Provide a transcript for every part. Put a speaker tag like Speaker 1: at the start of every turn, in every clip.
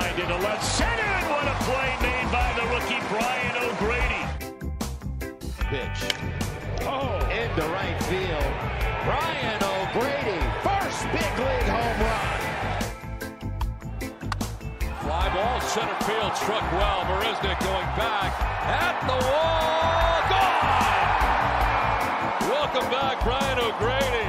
Speaker 1: Drive into left center, and what a play made by the rookie Brian O'Grady.
Speaker 2: Pitch. Into right field. Brian O'Grady, first big league home run.
Speaker 3: Fly ball, center field, struck well. Marisnick going back at the wall. Gone! Welcome back, Brian O'Grady.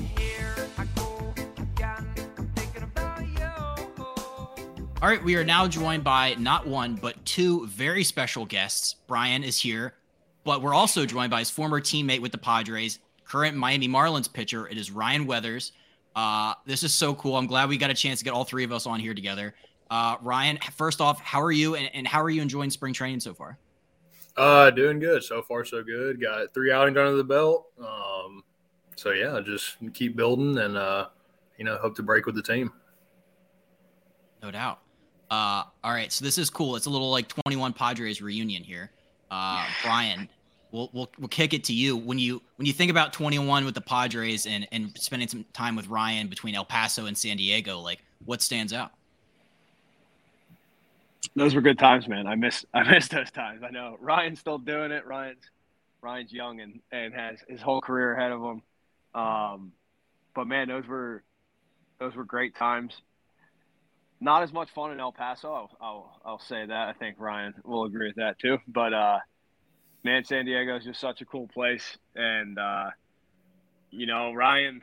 Speaker 4: All right, we are now joined by not one, but two very special guests. Brian is here, but we're also joined by his former teammate with the Padres, current Miami Marlins pitcher. It is Ryan Weathers. This is so cool. I'm glad we got a chance to get all three of us on here together. Ryan, first off, how are you, and how are you enjoying spring training so far?
Speaker 5: Doing good. So far, so good. Got 3 outings under the belt. So, yeah, just keep building and, hope to break with the team.
Speaker 4: No doubt. All right, so this is cool. It's a little like 21 Padres reunion here. Brian, we'll kick it to you. When you think about 21 with the Padres and spending some time with Ryan between El Paso and San Diego, like what stands out?
Speaker 6: Those were good times, man. I miss those times. I know Ryan's still doing it. Ryan's young and has his whole career ahead of him. But man, those were great times. Not as much fun in El Paso. I'll say that. I think Ryan will agree with that too. But man, San Diego is just such a cool place, and Ryan.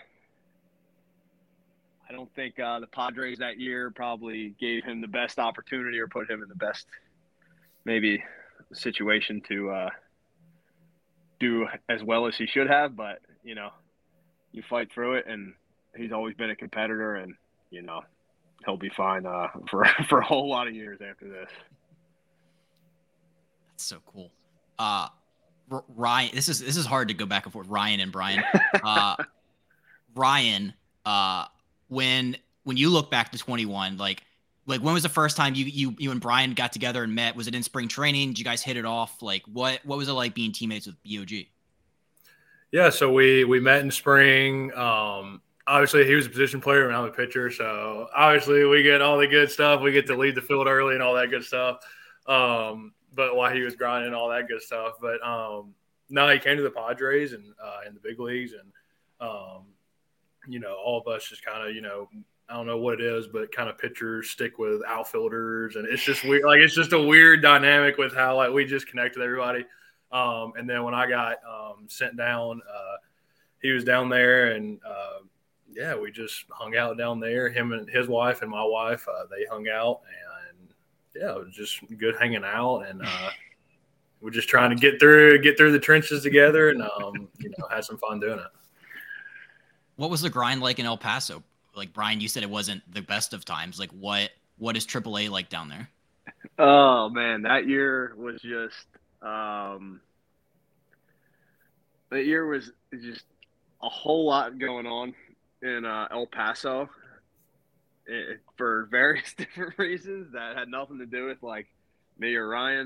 Speaker 6: I don't think the Padres that year probably gave him the best opportunity or put him in the best maybe situation to do as well as he should have. But you fight through it, and he's always been a competitor, and he'll be fine for a whole lot of years after this. That's
Speaker 4: so cool. Ryan, this is hard to go back and forth. Ryan and Brian. Ryan, when you look back to 21, like when was the first time you and Brian got together and met? Was it in spring training? Did you guys hit it off? Like what was it like being teammates with BOG?
Speaker 5: Yeah, so we met in spring. Obviously, he was a position player and I'm a pitcher, so obviously we get all the good stuff. We get to lead the field early and all that good stuff. But while he was grinding, all that good stuff. But no, he came to the Padres and in the big leagues, and all of us just kind of I don't know what it is, but kind of pitchers stick with outfielders, and it's just weird. Like it's just a weird dynamic with how we just connect with everybody. And then when I got sent down, he was down there and. Yeah, we just hung out down there. Him and his wife and my wife, they hung out, and yeah, it was just good hanging out, and we're just trying to get through the trenches together, and had some fun doing it.
Speaker 4: What was the grind like in El Paso? Like Brian, you said it wasn't the best of times. Like what is AAA like down there?
Speaker 6: Oh man, that year was just a whole lot going on in El Paso for various different reasons that had nothing to do with like me or Ryan.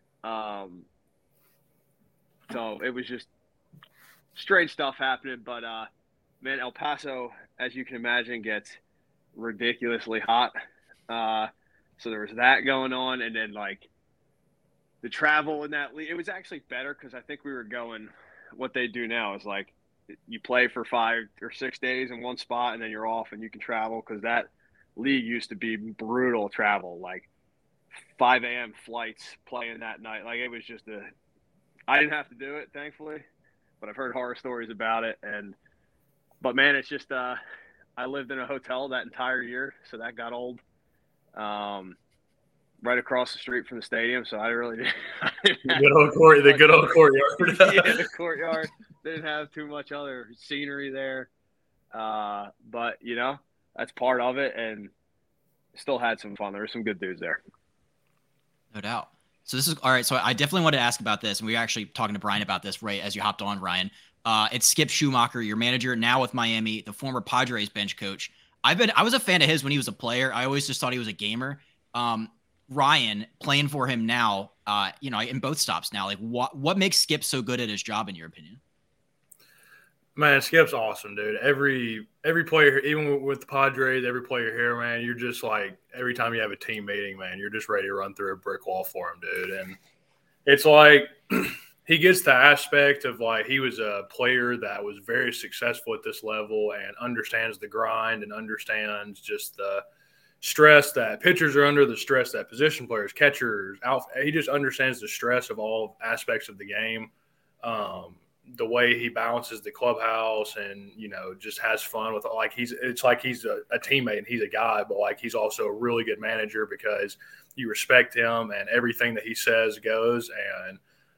Speaker 6: So it was just strange stuff happening. But man, El Paso, as you can imagine, gets ridiculously hot. So there was that going on, and then like the travel in that league, it was actually better because I think we were going. What they do now is like. You play for 5 or 6 days in one spot and then you're off and you can travel because that league used to be brutal travel, like 5 a.m. flights playing that night. Like it was just I didn't have to do it, thankfully, but I've heard horror stories about it. But man, it's just I lived in a hotel that entire year, so that got old. Right across the street from the stadium, so I really didn't.
Speaker 5: The good old courtyard.
Speaker 6: Yeah, the courtyard. Didn't have too much other scenery there. But, that's part of it, and still had some fun. There were some good dudes there.
Speaker 4: No doubt. So this is – all right, so I definitely wanted to ask about this, and we were actually talking to Brian about this right as you hopped on, Ryan. It's Skip Schumacher, your manager now with Miami, the former Padres bench coach. I was a fan of his when he was a player. I always just thought he was a gamer. Ryan, playing for him now, in both stops now, like what makes Skip so good at his job in your opinion?
Speaker 5: Man, Skip's awesome, dude. Every player, even with the Padres, every player here, man, you're just like every time you have a team meeting, man, you're just ready to run through a brick wall for him, dude. And it's like he gets the aspect of like he was a player that was very successful at this level and understands the grind and understands just the stress that pitchers are under, the stress that position players, catchers, he just understands the stress of all aspects of the game. The way he balances the clubhouse and, just has fun with like it's like he's a teammate and he's a guy, but like he's also a really good manager because you respect him and everything that he says goes. And,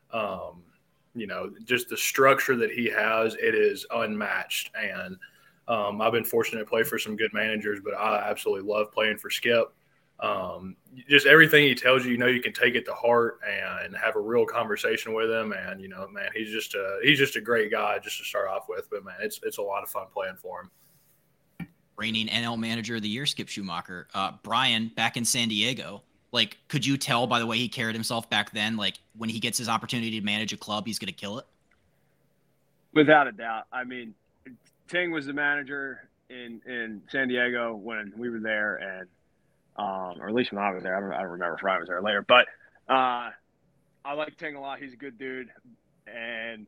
Speaker 5: just the structure that he has, it is unmatched. And I've been fortunate to play for some good managers, but I absolutely love playing for Skip. Just everything he tells you, you can take it to heart and have a real conversation with him. And, man, he's just a great guy just to start off with. But, man, it's a lot of fun playing for him.
Speaker 4: Reigning NL Manager of the Year, Skip Schumacher. Brian, back in San Diego, like, could you tell by the way he carried himself back then, like, when he gets his opportunity to manage a club, he's going to kill it?
Speaker 6: Without a doubt. I mean, Ting was the manager in San Diego when we were there, and or at least when I was there. I don't remember if Ryan was there later. But I like Ting a lot. He's a good dude. And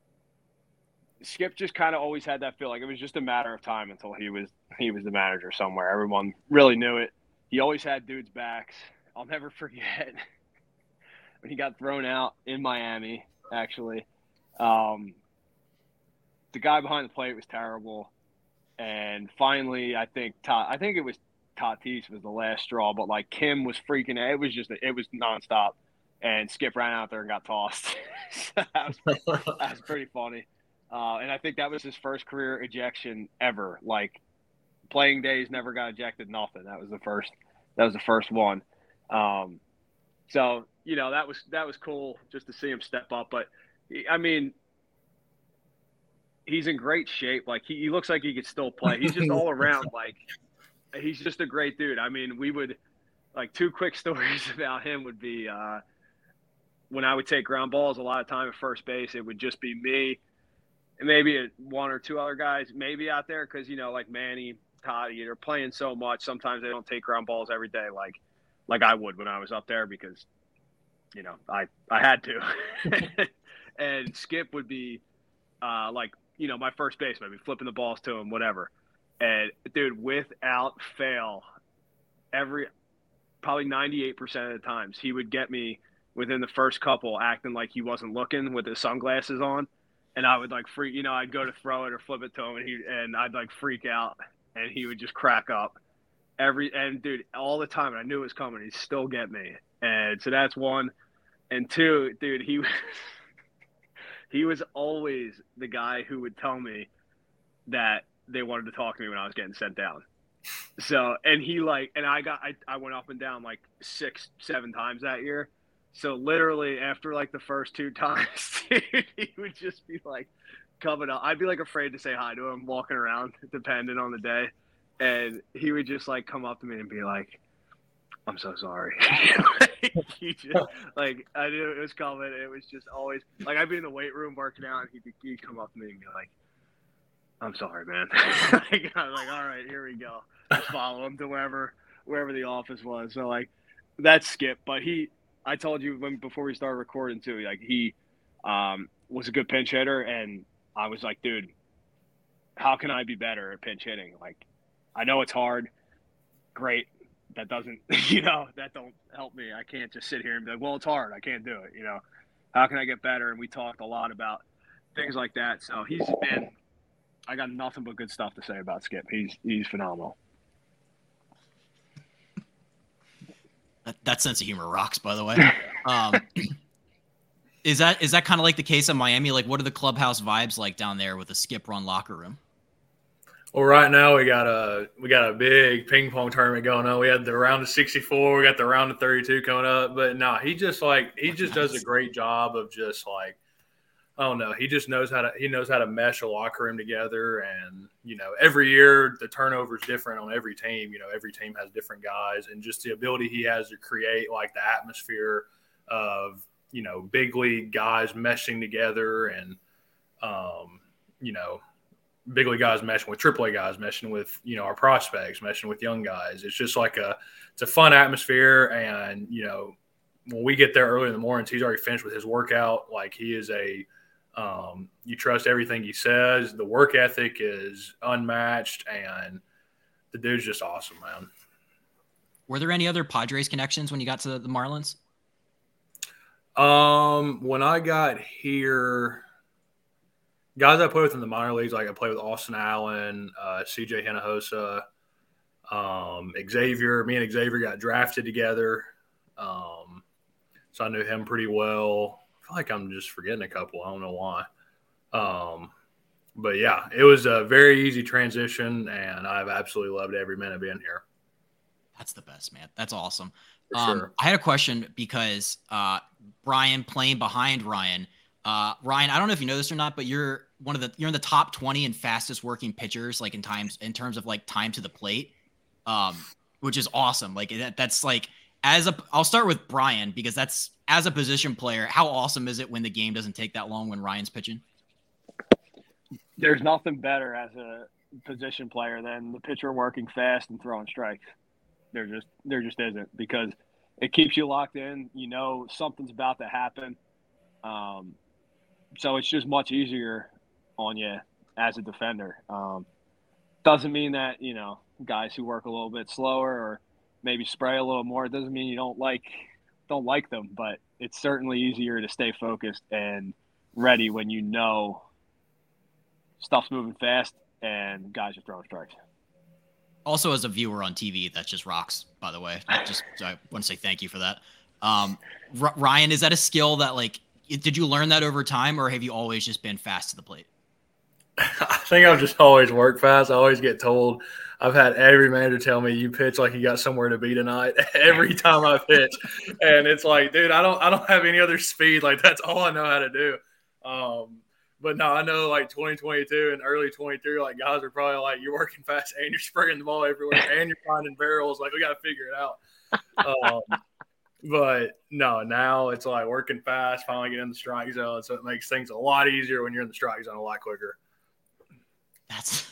Speaker 6: Skip just kind of always had that feel like it was just a matter of time until he was the manager somewhere. Everyone really knew it. He always had dudes' backs. I'll never forget when he got thrown out in Miami, actually. The guy behind the plate was terrible. And finally, I think it was Tatis was the last straw, but like Kim was freaking out. It was nonstop. And Skip ran out there and got tossed. So that was pretty funny. And I think that was his first career ejection ever. Like playing days, never got ejected, nothing. That was the first one. So, that was cool just to see him step up. But I mean, he's in great shape. Like he looks like he could still play. He's just all around. Like he's just a great dude. I mean, we would like two quick stories about him would be, when I would take ground balls, a lot of time at first base, it would just be me and maybe one or two other guys maybe out there. Cause like Manny, Toddy, they're playing so much. Sometimes they don't take ground balls every day. Like I would when I was up there because, I had to. And Skip would be my first baseman, I'd be flipping the balls to him, whatever. And dude, without fail, probably 98% of the times he would get me within the first couple acting like he wasn't looking with his sunglasses on. And I would like freak, I'd go to throw it or flip it to him and I'd like freak out and he would just crack up and dude, all the time. And I knew it was coming. He'd still get me. And so that's one. And two, dude, he was always the guy who would tell me that they wanted to talk to me when I was getting sent down. So, and I went up and down like 6-7 times that year. So literally after like the first 2 times, dude, he would just be like coming up. I'd be like afraid to say hi to him walking around, depending on the day. And he would just like come up to me and be like, I'm so sorry. He just like, I knew it was coming. It was just always like, I'd be in the weight room working out and he'd come up to me and be like, I'm sorry, man. Like, I was like, all right, here we go. Just follow him to wherever the office was. So like that's Skip, but I told you before we started recording too, like he was a good pinch hitter. And I was like, dude, how can I be better at pinch hitting? Like, I know it's hard. Great. That doesn't, that don't help me. I can't just sit here and be like, well, it's hard. I can't do it. How can I get better? And we talked a lot about things like that. So I got nothing but good stuff to say about Skip. He's phenomenal.
Speaker 4: That sense of humor rocks, by the way. Is that kind of like the case in Miami? Like, what are the clubhouse vibes like down there with a Skip run locker room?
Speaker 5: Well, right now we got a big ping pong tournament going on. We had the round of 64, we got the round of 32 coming up. But no, he just does a great job of just like, I don't know. He just knows how to mesh a locker room together. And, every year the turnover is different on every team. Every team has different guys, and just the ability he has to create like the atmosphere of, big league guys meshing together and, big league guys meshing with AAA guys, meshing with, you know, our prospects, meshing with young guys. It's just like it's a fun atmosphere. And, you know, when we get there early in the mornings, he's already finished with his workout. Like, he is you trust everything he says. The work ethic is unmatched, and the dude's just awesome, man.
Speaker 4: Were there any other Padres connections when you got to the Marlins?
Speaker 5: When I got here, guys I played with in the minor leagues, like I played with Austin Allen, CJ Hinojosa, Xavier. Me and Xavier got drafted together. So I knew him pretty well. I feel like I'm just forgetting a couple. I don't know why. But yeah, it was a very easy transition, and I've absolutely loved every minute being here.
Speaker 4: That's the best, man. That's awesome.
Speaker 5: For sure.
Speaker 4: I had a question because Brian playing behind Ryan. Ryan, I don't know if you know this or not, but you're in the top 20 and fastest working pitchers, like in terms of like time to the plate, which is awesome. Like that's like I'll start with Brian, because that's, as a position player, how awesome is it when the game doesn't take that long when Ryan's pitching?
Speaker 6: There's nothing better as a position player than the pitcher working fast and throwing strikes. There just isn't, because it keeps you locked in. You know something's about to happen. So it's just much easier on you as a defender. Doesn't mean that, you know, guys who work a little bit slower or maybe spray a little more, it doesn't mean you don't like them, but it's certainly easier to stay focused and ready when you know stuff's moving fast and guys are throwing strikes.
Speaker 4: Also, as a viewer on TV, that just rocks, by the way. So I want to say thank you for that. Ryan, is that a skill that, like, did you learn that over time, or have you always just been fast to the plate?
Speaker 5: I think I've just always worked fast. I always get told, I've had every manager tell me, you pitch like you got somewhere to be tonight every time I pitch. And it's like, dude, I don't have any other speed. Like, that's all I know how to do. But no, I know, like, 2022 and early 23, like, guys are probably like, you're working fast and you're spraying the ball everywhere and you're finding barrels. Like, we got to figure it out. But no, now it's like working fast, finally getting in the strike zone. So it makes things a lot easier when you're in the strike zone a lot quicker.
Speaker 4: That's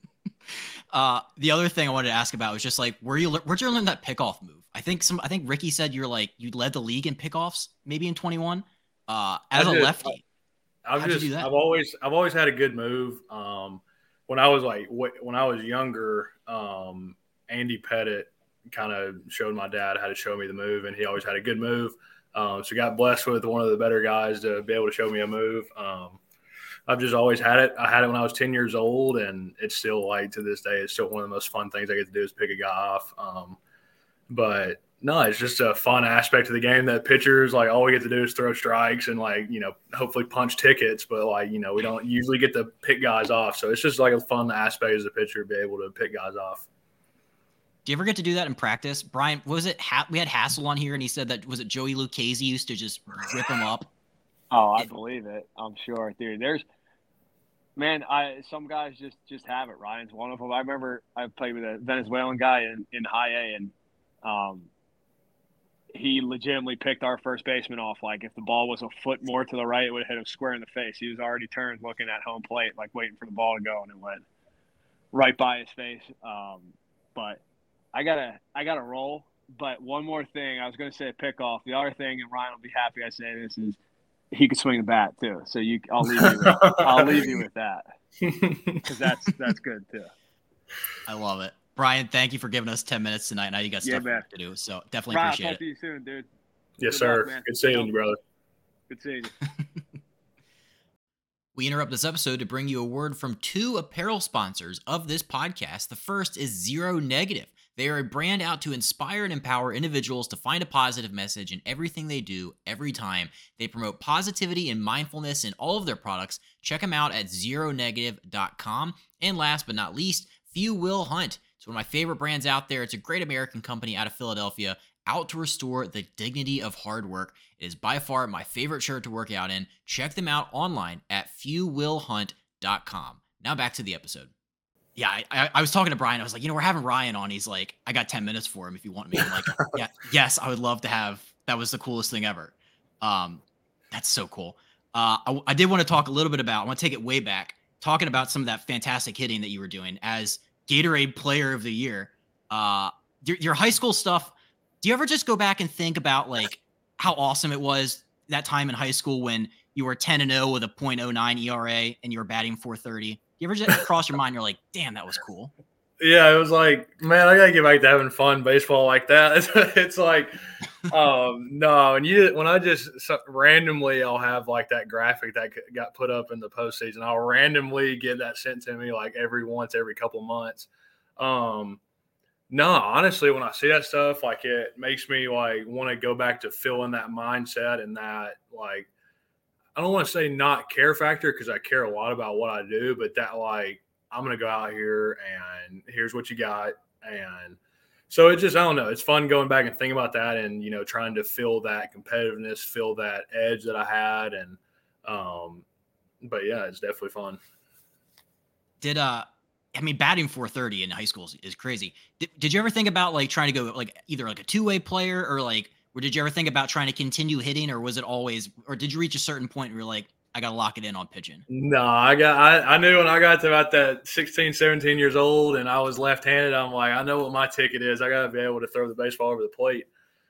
Speaker 4: the other thing I wanted to ask about was just like, where'd you learn that pickoff move? I think Ricky said you led the league in pickoffs maybe in 21 as a lefty.
Speaker 5: I've always had a good move. When I was younger, Andy Pettit kind of showed my dad how to show me the move, and he always had a good move. So got blessed with one of the better guys to be able to show me a move. I've just always had it. I had it when I was 10 years old, and it's still, like, to this day, it's still one of the most fun things I get to do is pick a guy off. But no, it's just a fun aspect of the game that pitchers, like, all we get to do is throw strikes and, like, you know, hopefully punch tickets. But, like, you know, we don't usually get to pick guys off. So it's just like a fun aspect as a pitcher to be able to pick guys off.
Speaker 4: Do you ever get to do that in practice? Brian, was it we had Hassel on here, and he said that, was it Joey Lucchese used to just rip him up?
Speaker 6: Oh, I believe it. I'm sure, dude. Some guys just have it. Ryan's one of them. I remember I played with a Venezuelan guy in high A, and he legitimately picked our first baseman off. Like, if the ball was a foot more to the right, it would have hit him square in the face. He was already turned looking at home plate, like waiting for the ball to go, and it went right by his face. But I gotta roll. But one more thing, I was going to say a pickoff. The other thing, and Ryan will be happy I say this, is he could swing the bat too. So I'll leave you with that, because that's good too.
Speaker 4: I love it, Brian. Thank you for giving us 10 minutes tonight. Now you got stuff to do, so definitely
Speaker 6: Brian,
Speaker 4: appreciate
Speaker 6: I'll
Speaker 4: it.
Speaker 6: talk to you soon, dude.
Speaker 5: Yes, sir.
Speaker 6: Luck,
Speaker 5: good seeing you, brother.
Speaker 6: Good seeing you.
Speaker 4: We interrupt this episode to bring you a word from two apparel sponsors of this podcast. The first is Zero Negative. They are a brand out to inspire and empower individuals to find a positive message in everything they do every time. They promote positivity and mindfulness in all of their products. Check them out at zeronegative.com. And last but not least, Few Will Hunt. It's one of my favorite brands out there. It's a great American company out of Philadelphia, out to restore the dignity of hard work. It is by far my favorite shirt to work out in. Check them out online at fewwillhunt.com. Now back to the episode. Yeah, I was talking to Brian. I was like, we're having Ryan on. He's like, I got 10 minutes for him if you want me. I'm like, yeah, yes, I would love to have. That was the coolest thing ever. That's so cool. I did want to talk a little bit about, I want to take it way back. talking about some of that fantastic hitting that you were doing as Gatorade Player of the Year. Your high school stuff. Do you ever just go back and think about like how awesome it was that time in high school when you were 10-0 with a .09 ERA and you were batting .430? You ever just cross your mind? You're like, damn, that was cool.
Speaker 5: Yeah, it was like, man, I gotta get back to having fun baseball like that. It's like, no, and when I just randomly, I'll have like that graphic that got put up in the postseason. I'll randomly get that sent to me like every couple months. No, honestly, when I see that stuff, like it makes me like want to go back to feeling that mindset and that like, I don't want to say not care factor because I care a lot about what I do, but that like, I'm going to go out here and here's what you got. And so it's just, I don't know. It's fun going back and thinking about that and, you know, trying to feel that competitiveness, feel that edge that I had. And, but yeah, it's definitely fun.
Speaker 4: Batting .430 in high school is crazy. Did you ever think about like trying to go like either like a two-way player or did you ever think about trying to continue hitting, or was it always, or did you reach a certain point where you're like, I got to lock it in on pitching?
Speaker 5: No, I knew when I got to about that 16, 17 years old and I was left-handed, I'm like, I know what my ticket is. I got to be able to throw the baseball over the plate.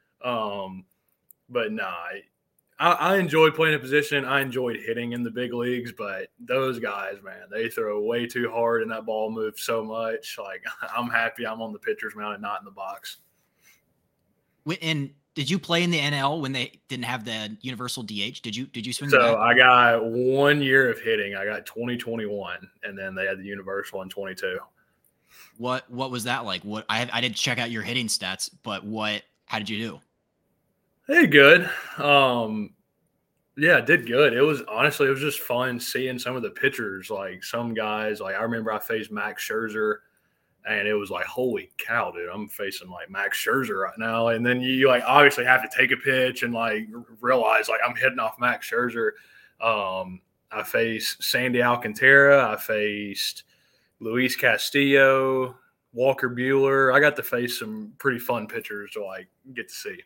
Speaker 5: But no, I enjoyed playing a position. I enjoyed hitting in the big leagues, but those guys, man, they throw way too hard and that ball moves so much. Like, I'm happy I'm on the pitcher's mound and not in the box.
Speaker 4: And did you play in the NL when they didn't have the universal DH? Did you swing?
Speaker 5: So I got 1 year of hitting. I got 2021, and then they had the universal in 22.
Speaker 4: What was that like? I didn't check out your hitting stats, but how did you do?
Speaker 5: Hey, good. Yeah, I did good. It was just fun seeing some of the pitchers. Like some guys, like I remember I faced Max Scherzer. And it was like, holy cow, dude, I'm facing like Max Scherzer right now. And then you like obviously have to take a pitch and like realize like I'm hitting off Max Scherzer. I faced Sandy Alcantara. I faced Luis Castillo, Walker Buehler. I got to face some pretty fun pitchers to like get to see.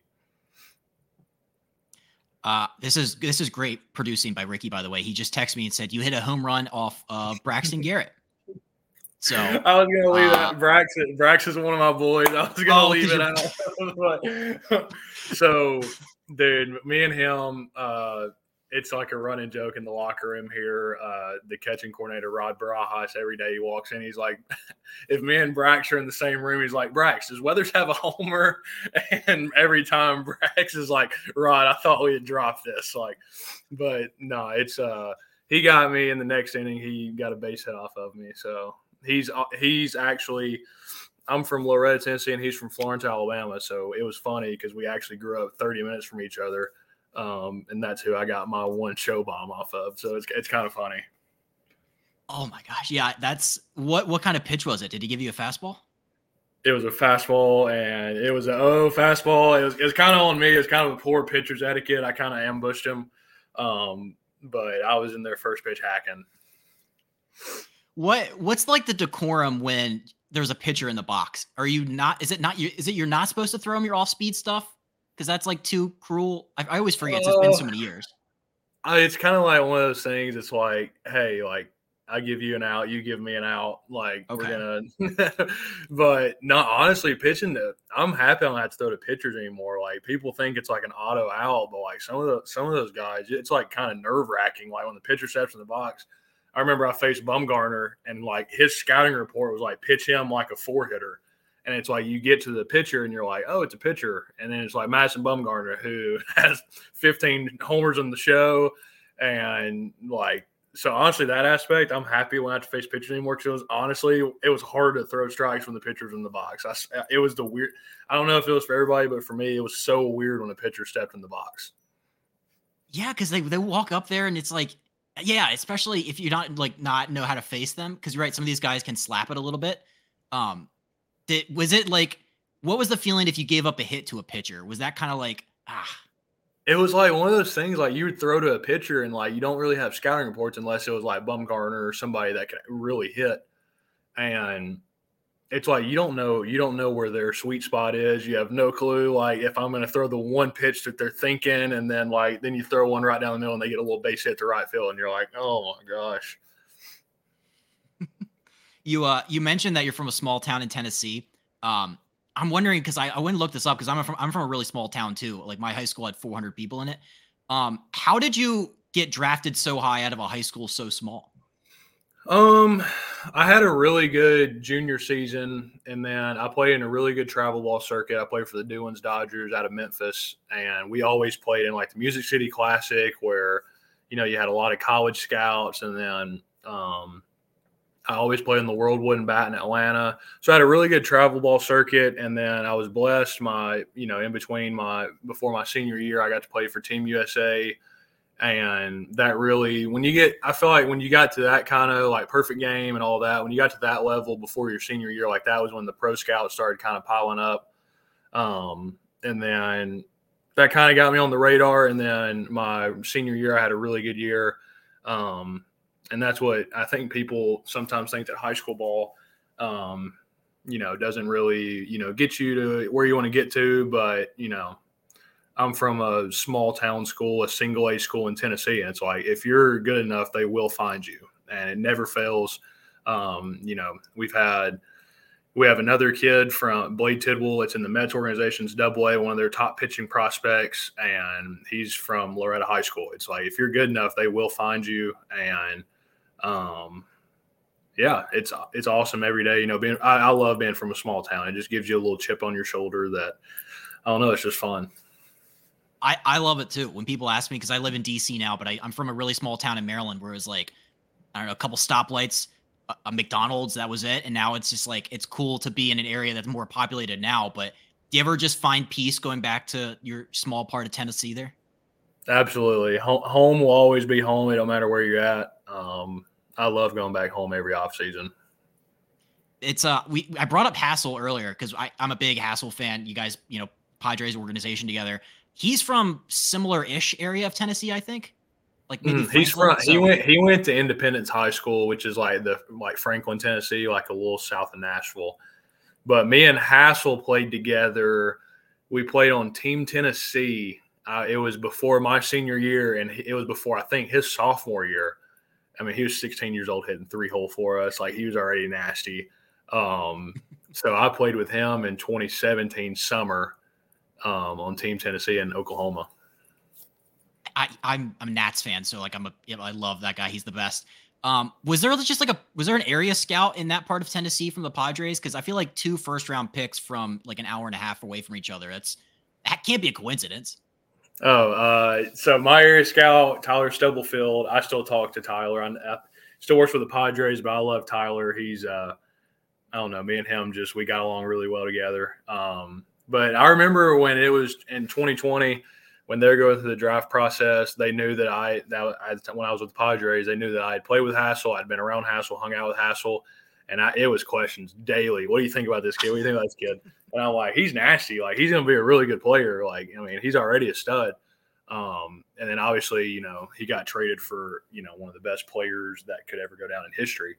Speaker 4: This is great producing by Ricky, by the way. He just texted me and said, you hit a home run off of Braxton Garrett. So
Speaker 5: I was gonna leave that. Brax is one of my boys. I was gonna leave it out. So, dude, me and him, it's like a running joke in the locker room here. The catching coordinator, Rod Barajas, every day he walks in, he's like, if me and Brax are in the same room, he's like, Brax, does Weathers have a homer? And every time Brax is like, Rod, I thought we had dropped this. Like, but no, it's he got me in the next inning. He got a base hit off of me. So. He's actually – I'm from Loretta, Tennessee, and he's from Florence, Alabama. So it was funny because we actually grew up 30 minutes from each other, and that's who I got my one show bomb off of. So it's kind of funny.
Speaker 4: Oh, my gosh. Yeah, that's – what kind of pitch was it? Did he give you a fastball?
Speaker 5: It was a fastball, and it was fastball. It was kind of on me. It was kind of a poor pitcher's etiquette. I kind of ambushed him, but I was in their first pitch hacking.
Speaker 4: What's like the decorum when there's a pitcher in the box? Are you not? Is it you're not supposed to throw him your off speed stuff? Because that's like too cruel. I always forget. It's been so many years.
Speaker 5: It's kind of like one of those things. It's like, hey, like I give you an out, you give me an out. Like okay. We're gonna. But no, honestly, pitching I'm happy I don't have to throw to pitchers anymore. Like people think it's like an auto out, but like some of those guys, it's like kind of nerve wracking. Like when the pitcher steps in the box. I remember I faced Bumgarner, and like his scouting report was like pitch him like a 4-hitter, and it's like you get to the pitcher and you're like, oh, it's a pitcher, and then it's like Madison Bumgarner who has 15 homers on the show, and like so honestly that aspect I'm happy when I have to face pitchers anymore because it was hard to throw strikes when the pitcher's in the box. It was the weird. I don't know if it was for everybody, but for me it was so weird when a pitcher stepped in the box.
Speaker 4: Yeah, because they walk up there and it's like. Yeah, especially if you're not know how to face them, because you're right. Some of these guys can slap it a little bit. Was it like, what was the feeling if you gave up a hit to a pitcher? Was that kind of like,
Speaker 5: It was like one of those things like you would throw to a pitcher and like you don't really have scouting reports unless it was like Bumgarner or somebody that could really hit. And it's like you don't know where their sweet spot is. You have no clue. Like if I'm going to throw the one pitch that they're thinking, and then you throw one right down the middle, and they get a little base hit to right field, and you're like, oh my gosh.
Speaker 4: You mentioned that you're from a small town in Tennessee. I'm wondering because I went and looked this up because I'm from a really small town too. Like my high school had 400 people in it. How did you get drafted so high out of a high school so small?
Speaker 5: I had a really good junior season, and then I played in a really good travel ball circuit. I played for the Dewins Dodgers out of Memphis, and we always played in like the Music City Classic, where you had a lot of college scouts, and then I always played in the World Wooden Bat in Atlanta. So I had a really good travel ball circuit, and then I was blessed. Before my senior year, I got to play for Team USA. And that really, I feel like when you got to that kind of like perfect game and all that, when you got to that level before your senior year, like that was when the pro scouts started kind of piling up. And then that kind of got me on the radar. And then my senior year, I had a really good year. And that's what I think people sometimes think that high school ball, doesn't really, get you to where you want to get to. But, I'm from a small town school, a single A school in Tennessee. And it's like, if you're good enough, they will find you, and it never fails. We have another kid from Blade Tidwell. It's in the Mets organization's AA, one of their top pitching prospects. And he's from Loretta High School. It's like, if you're good enough, they will find you. And, it's awesome every day. I love being from a small town. It just gives you a little chip on your shoulder that, I don't know, it's just fun.
Speaker 4: I love it too. When people ask me, because I live in DC now, but I'm from a really small town in Maryland where it was like, I don't know, a couple stoplights, a McDonald's, that was it. And now it's just like, it's cool to be in an area that's more populated now. But do you ever just find peace going back to your small part of Tennessee there?
Speaker 5: Absolutely. Home will always be home. It don't matter where you're at. I love going back home every off season.
Speaker 4: It's I brought up Hassel earlier because I'm a big Hassel fan. You guys, Padres organization together. He's from similar-ish area of Tennessee, I think. Like maybe
Speaker 5: he went to Independence High School, which is like Franklin, Tennessee, like a little south of Nashville. But me and Hassel played together. We played on Team Tennessee. It was before my senior year, and it was before I think his sophomore year. I mean, he was 16 years old hitting 3-hole for us. Like, he was already nasty. So I played with him in 2017 summer. On Team Tennessee in Oklahoma.
Speaker 4: I'm a Nats fan, so like I love that guy. He's the best. Was there an area scout in that part of Tennessee from the Padres? Because I feel like 2 first-round picks from like an hour and a half away from each other. That can't be a coincidence.
Speaker 5: So my area scout, Tyler Stubblefield. I still talk to Tyler. I still works with the Padres, but I love Tyler. He's I don't know, me and him we got along really well together. But I remember when it was in 2020, when they were going through the draft process, they knew that when I was with the Padres, they knew that I had played with Hassel. I'd been around Hassel, hung out with Hassel, and it was questions daily. What do you think about this kid? What do you think about this kid? And I'm like, he's nasty. Like, he's going to be a really good player. Like, I mean, he's already a stud. And then obviously, he got traded for, one of the best players that could ever go down in history.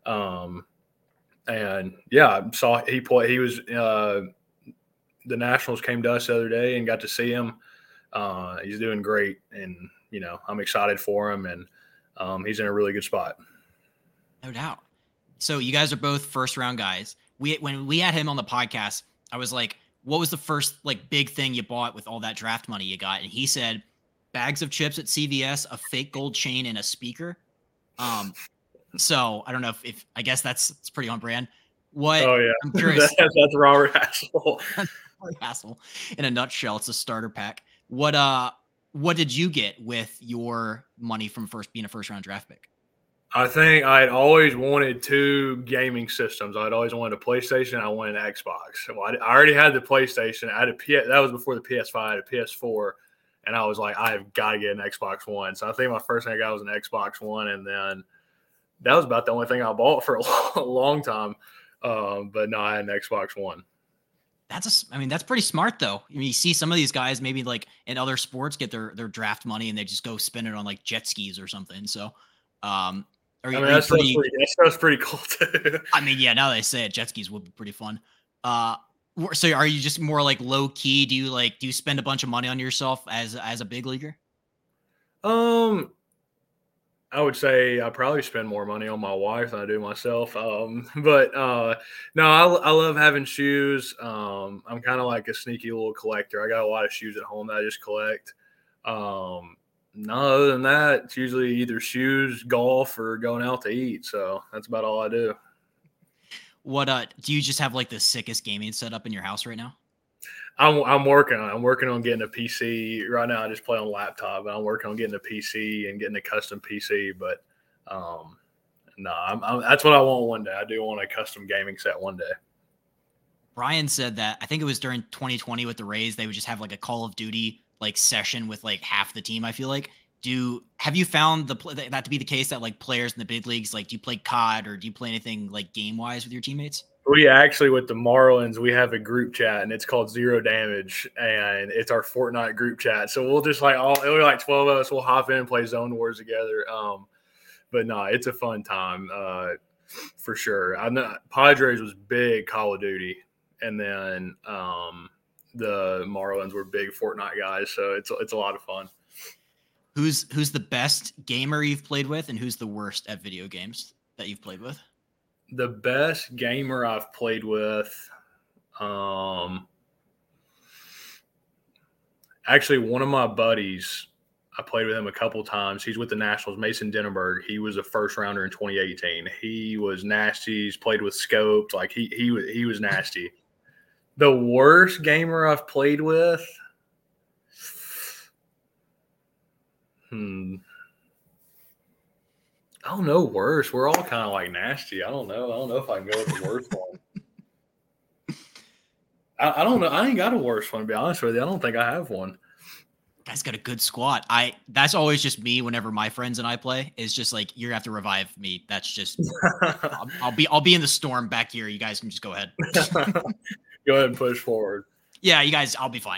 Speaker 5: And yeah, I saw he played. He was the Nationals came to us the other day and got to see him. He's doing great, and I'm excited for him, and he's in a really good spot.
Speaker 4: No doubt. So you guys are both first-round guys. When we had him on the podcast, I was like, "What was the first like big thing you bought with all that draft money you got?" And he said, "Bags of chips at CVS, a fake gold chain, and a speaker." So I don't know if I guess it's pretty on brand. What?
Speaker 5: Oh yeah,
Speaker 4: I'm curious.
Speaker 5: That's Robert Hassel.
Speaker 4: Hassel in a nutshell. It's a starter pack. What did you get with your money from being a first-round draft pick?
Speaker 5: I think I'd always wanted 2 gaming systems. I'd always wanted a PlayStation. I wanted an Xbox. So I already had the PlayStation. I had that was before the PS5. I had a PS4, and I was like, I've got to get an Xbox One. So I think my first thing I got was an Xbox One, and then that was about the only thing I bought for a long time. But no, I had an Xbox One.
Speaker 4: That's pretty smart though. I mean, you see some of these guys maybe like in other sports get their draft money and they just go spend it on like jet skis or something. So,
Speaker 5: that sounds pretty cool too.
Speaker 4: I mean, yeah, now they say it, jet skis would be pretty fun. So are you just more like low key? Do you spend a bunch of money on yourself as a big leaguer?
Speaker 5: I I would say I probably spend more money on my wife than I do myself. No, I love having shoes. I'm kind of like a sneaky little collector. I got a lot of shoes at home that I just collect. No, other than that, it's usually either shoes, golf, or going out to eat. So that's about all I do.
Speaker 4: What do you just have like the sickest gaming setup in your house right now?
Speaker 5: I'm working on it. I'm working on getting a PC right now. I just play on laptop, but I'm working on getting a PC and getting a custom PC. But no, that's what I want one day. I do want a custom gaming set one day.
Speaker 4: Brian said that I think it was during 2020 with the Rays, they would just have like a Call of Duty like session with like half the team. I feel like. Have you found that to be the case that like players in the big leagues, like do you play COD or do you play anything like game wise with your teammates?
Speaker 5: We actually, with the Marlins, we have a group chat, and it's called Zero Damage, and it's our Fortnite group chat. So we'll just it'll be like 12 of us. We'll hop in and play Zone Wars together. But no, it's a fun time for sure. I know Padres was big Call of Duty, and then the Marlins were big Fortnite guys. So it's a lot of fun.
Speaker 4: Who's the best gamer you've played with, and who's the worst at video games that you've played with?
Speaker 5: The best gamer I've played with, actually one of my buddies, I played with him a couple times. He's with the Nationals, Mason Denenberg. He was a first rounder in 2018. He was nasty. He's played with scopes. Like he was nasty. The worst gamer I've played with, I don't know worse. We're all kind of like nasty. I don't know if I can go with the worst one. I don't know. I ain't got a worse one, to be honest with you. I don't think I have one.
Speaker 4: Guy's got a good squad. That's always just me whenever my friends and I play. Is just like you're gonna have to revive me. That's just I'll be in the storm back here. You guys can just go ahead.
Speaker 5: Go ahead and push forward.
Speaker 4: Yeah, you guys, I'll be fine.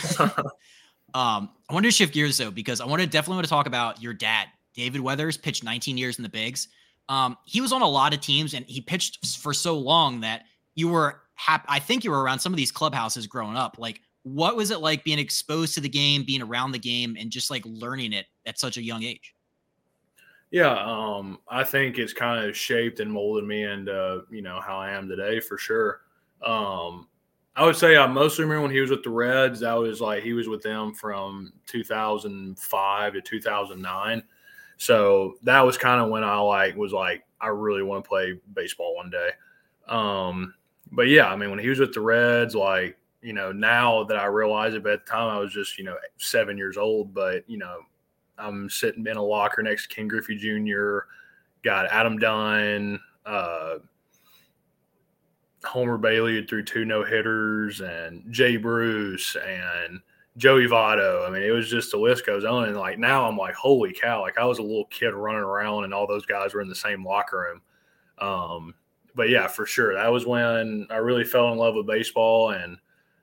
Speaker 4: I wanted to shift gears though, because I definitely want to talk about your dad. David Weathers pitched 19 years in the bigs. He was on a lot of teams and he pitched for so long that you were I think you were around some of these clubhouses growing up. Like, what was it like being exposed to the game, being around the game, and just like learning it at such a young age?
Speaker 5: Yeah, I think it's kind of shaped and molded me into, how I am today for sure. I would say I mostly remember when he was with the Reds. He was with them from 2005 to 2009. So that was kind of when I I really want to play baseball one day. But yeah, I mean, when he was with the Reds, now that I realize it, but at the time I was just, 7 years old, but, I'm sitting in a locker next to Ken Griffey Jr., got Adam Dunn, Homer Bailey who threw 2 no-hitters, and Jay Bruce and Joey Votto. I mean, it was just, the list goes on. And now I'm like, holy cow, I was a little kid running around and all those guys were in the same locker room. But yeah, for sure. That was when I really fell in love with baseball. And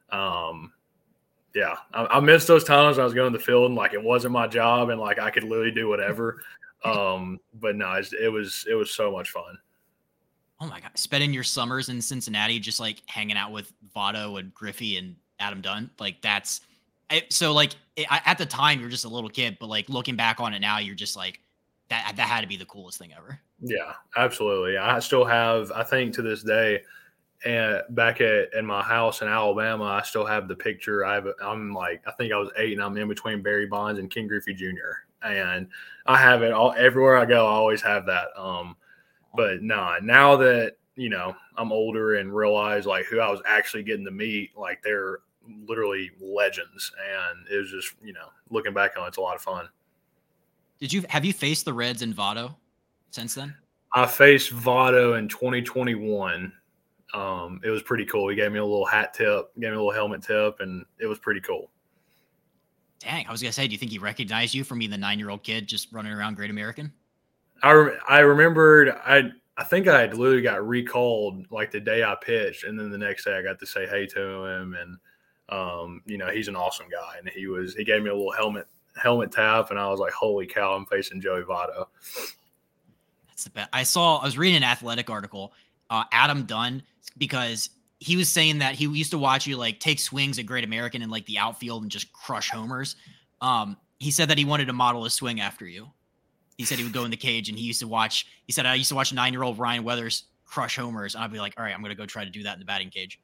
Speaker 5: yeah, I missed those times when I was going to the field and it wasn't my job and I could literally do whatever. But no, it was so much fun.
Speaker 4: Oh my God. Spending your summers in Cincinnati, just hanging out with Votto and Griffey and Adam Dunn. At the time you're just a little kid, but looking back on it now, you're just that had to be the coolest thing ever. Yeah,
Speaker 5: absolutely. I still have, I think to this day, back in my house in Alabama, I still have the picture. I think I was 8 and I'm in between Barry Bonds and Ken Griffey Jr. And I have it all everywhere I go. I always have that. But now that, I'm older and realize who I was actually getting to meet, they're literally legends. And it was just, looking back on it, it's a lot of fun.
Speaker 4: Have you faced the Reds and Votto since then?
Speaker 5: I faced Votto in 2021. It was pretty cool. He gave me a little hat tip, gave me a little helmet tip, and it was pretty cool.
Speaker 4: Dang, I was gonna say, do you think he recognized you from being the 9-year-old kid just running around Great American?
Speaker 5: I remembered. I think I had literally got recalled the day I pitched, and then the next day I got to say hey to him, and he's an awesome guy, and he gave me a little helmet tap, and I was like, holy cow, I'm facing Joey Votto.
Speaker 4: That's the best. I was reading an Athletic article, Adam Dunn, because he was saying that he used to watch you take swings at Great American in the outfield and just crush homers. He said that he wanted to model a swing after you. he said he would go in the cage and he said, I used to watch 9-year-old Ryan Weathers crush homers. And I'd be like, all right, I'm going to go try to do that in the batting cage.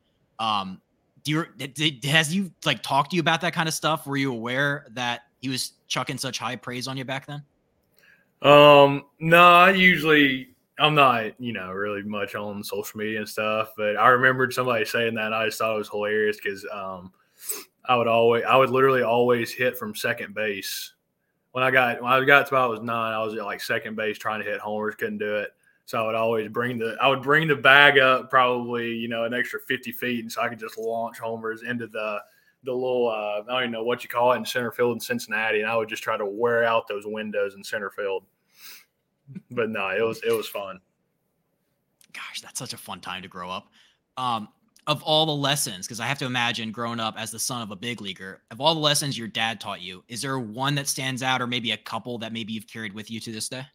Speaker 4: Has you like talked to you about that kind of stuff? Were you aware that he was chucking such high praise on you back then?
Speaker 5: No, I'm not, really much on social media and stuff, but I remembered somebody saying that and I just thought it was hilarious because I would literally always hit from second base. When I got to about I was 9, I was at like second base trying to hit homers, couldn't do it. So I would always bring the bag up probably, an extra 50 feet, and so I could just launch homers into the little I don't even know what you call it in center field in Cincinnati, and I would just try to wear out those windows in center field. But no, it was fun.
Speaker 4: Gosh, that's such a fun time to grow up. Of all the lessons, because I have to imagine growing up as the son of a big leaguer, of all the lessons your dad taught you, is there one that stands out, or maybe a couple that maybe you've carried with you to this day?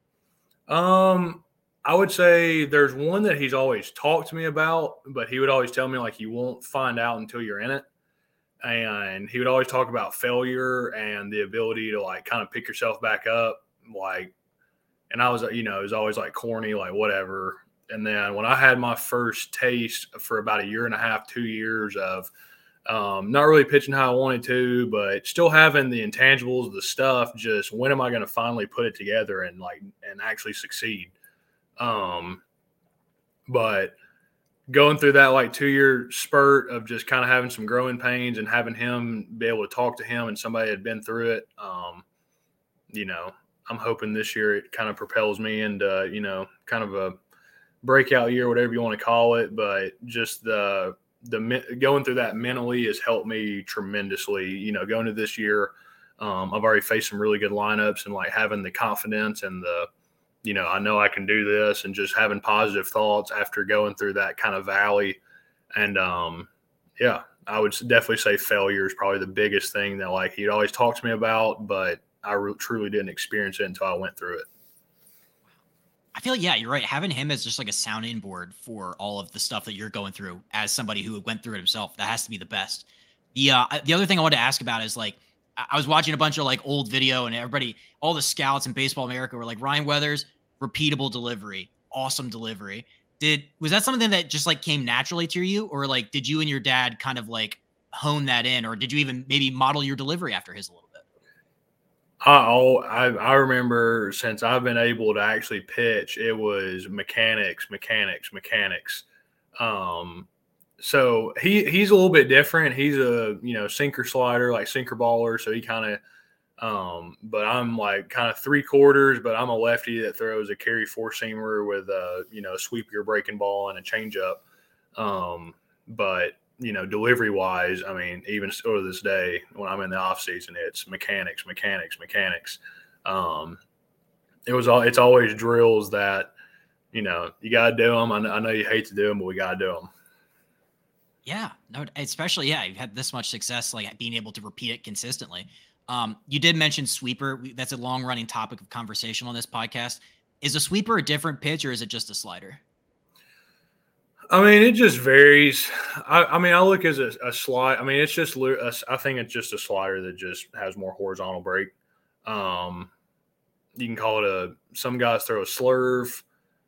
Speaker 5: I would say there's one that he's always talked to me about, but he would always tell me like you won't find out until you're in it. And he would always talk about failure and the ability to like kind of pick yourself back up. Like, and I was, it was always like corny, like whatever. And then when I had my first taste for about 1.5 years, 2 years of not really pitching how I wanted to, but still having the intangibles, the stuff, just when am I going to finally put it together and actually succeed? But going through that like 2-year spurt of just kind of having some growing pains and having him be able to talk to him and somebody had been through it, I'm hoping this year it kind of propels me into, kind of a breakout year, whatever you want to call it. But just the going through that mentally has helped me tremendously, going to this year. I've already faced some really good lineups and like having the confidence and I know I can do this, and just having positive thoughts after going through that kind of valley. And, I would definitely say failure is probably the biggest thing that like he'd always talk to me about, but I truly didn't experience it until I went through it.
Speaker 4: I feel like, yeah, you're right. Having him as just like a sounding board for all of the stuff that you're going through as somebody who went through it himself, that has to be the best. The other thing I wanted to ask about is like, I was watching a bunch of like old video and all the scouts in Baseball America were like, Ryan Weathers, repeatable delivery, awesome delivery. Was that something that just like came naturally to you, or like did you and your dad kind of like hone that in, or did you even maybe model your delivery after his a little bit?
Speaker 5: I remember since I've been able to actually pitch, it was mechanics. So he's a little bit different. He's a sinker slider, like sinker baller. So he kind of but I'm like kind of 3/4, but I'm a lefty that throws a carry 4-seamer with a sweep your breaking ball and a changeup. But delivery wise, I mean, even still to this day, when I'm in the off season, it's mechanics. It's always drills that you got to do them. I know you hate to do them, but we got to do them.
Speaker 4: Yeah, no, especially you've had this much success, like being able to repeat it consistently. You did mention sweeper. That's a long running topic of conversation on this podcast. Is a sweeper a different pitch, or is it just a slider?
Speaker 5: I mean, it just varies. I look as a slide. I mean, it's just I think it's just a slider that just has more horizontal break. You can call it some guys throw a slurve.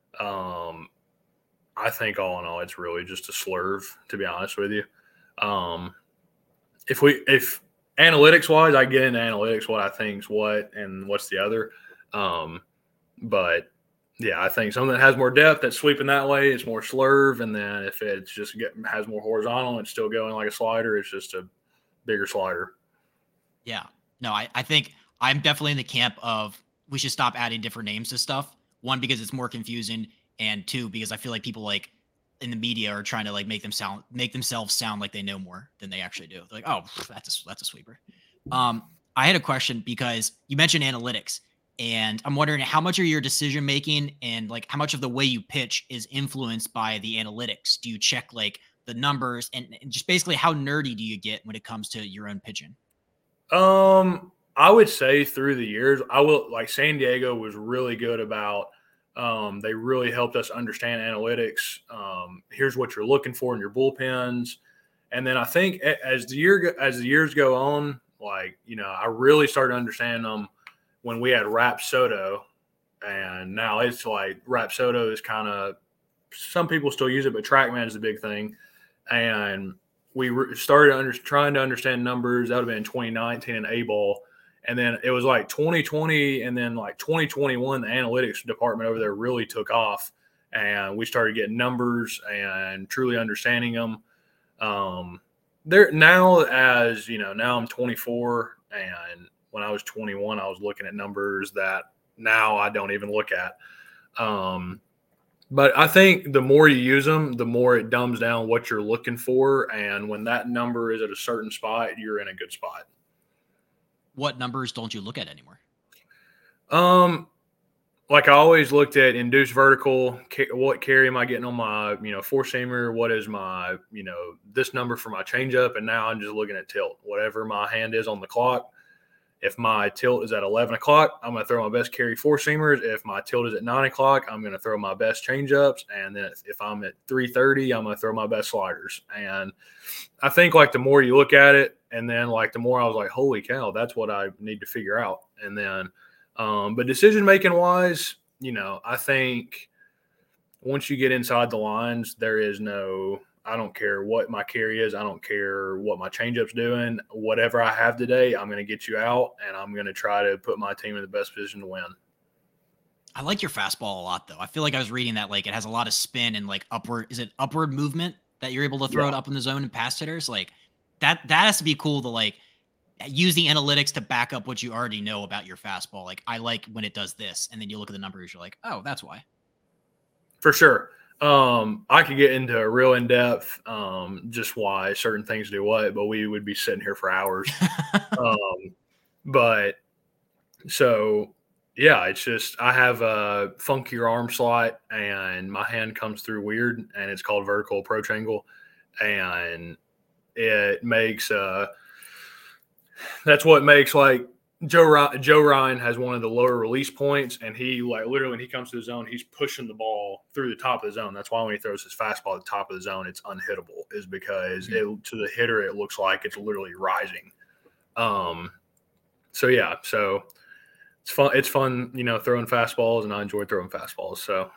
Speaker 5: I think all in all, it's really just a slurve, to be honest with you. If analytics wise, I get into analytics, what I think is what and what's the other. But yeah, I think something that has more depth that's sweeping that way, it's more slurve. And then if it's just has more horizontal and still going like a slider, it's just a bigger slider.
Speaker 4: Yeah. No, I think I'm definitely in the camp of we should stop adding different names to stuff. One, because it's more confusing. And two, because I feel like people like in the media are trying to like make themselves sound like they know more than they actually do. They're like, oh, that's a sweeper. I had a question because you mentioned analytics, and I'm wondering how much of your decision making and like how much of the way you pitch is influenced by the analytics. Do you check like the numbers and just basically how nerdy do you get when it comes to your own pitching?
Speaker 5: I would say through the years, San Diego was really good about. They really helped us understand analytics. Here's what you're looking for in your bullpens. And then I think as the years go on, I really started to understand them when we had Rapsodo, and now it's like Rapsodo is kind of – some people still use it, but TrackMan is the big thing. And we started trying to understand numbers. That would have been 2019 in A-Ball. And then it was like 2020 and then like 2021, the analytics department over there really took off. And we started getting numbers and truly understanding them. There now, as you know, now I'm 24, and when I was 21, I was looking at numbers that now I don't even look at. But I think the more you use them, the more it dumbs down what you're looking for. And when that number is at a certain spot, you're in a good spot.
Speaker 4: What numbers don't you look at anymore?
Speaker 5: Like I always looked at induced vertical, what carry am I getting on my, four-seamer, what is my, this number for my changeup, and now I'm just looking at tilt. Whatever my hand is on the clock, if my tilt is at 11 o'clock, I'm going to throw my best carry four-seamers. If my tilt is at 9 o'clock, I'm going to throw my best changeups, and then if I'm at 3:30, I'm going to throw my best sliders. And I think, like, the more you look at it, and then, like, the more I was like, holy cow, that's what I need to figure out. And then but decision-making wise, I think once you get inside the lines, there is no – I don't care what my carry is. I don't care what my changeup's doing. Whatever I have today, I'm going to get you out, and I'm going to try to put my team in the best position to win.
Speaker 4: I like your fastball a lot, though. I feel like I was reading that like it has a lot of spin and like upward – is it upward movement that you're able to throw it up in the zone and past hitters? Like that has to be cool to like use the analytics to back up what you already know about your fastball. Like I like when it does this, and then you look at the numbers, you're like, oh, that's why. For
Speaker 5: sure. I could get into a real in-depth, just why certain things do what, but we would be sitting here for hours. But so, yeah, it's just, I have a funkier arm slot and my hand comes through weird, and it's called vertical approach angle. And it makes, that's what makes like Joe Ryan has one of the lower release points, and he like literally when he comes to the zone, he's pushing the ball through the top of the zone. That's why when he throws his fastball at the top of the zone, it's unhittable, is because to the hitter it looks like it's literally rising. So it's fun. It's fun, throwing fastballs, and I enjoy throwing fastballs. So